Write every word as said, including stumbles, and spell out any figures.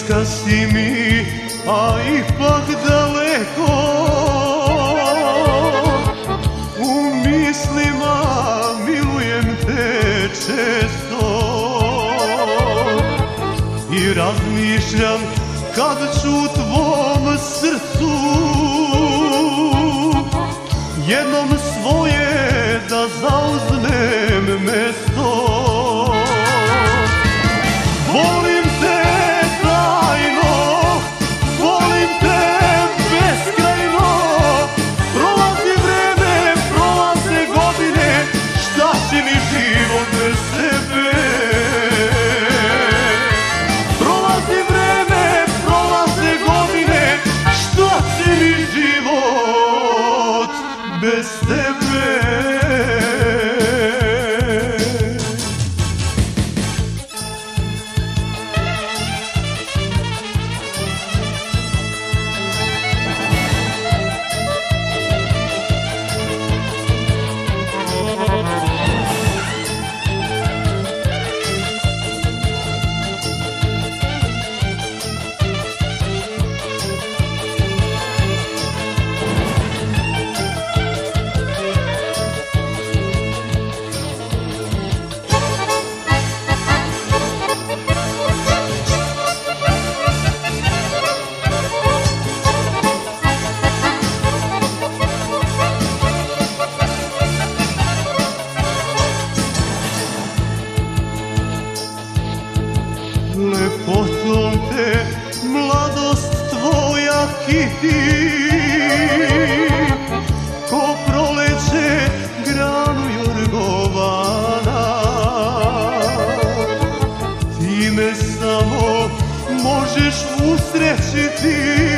bliska si mi, a ipak daleko. U mislima milujem te često i razmišljam kad ću u tvom srcu jednom svoje da zauzmem mesto. Volim te tajno, volim te beskrajno, prolazi vreme, prolaze godine, šta će mi život bez tebe? Prolazi vreme, prolaze godine, šta će mi život bez tebe? Lepotom te mladost tvoja kiti, ko proleće granu jorgovana. Ti me samo možeš usrećiti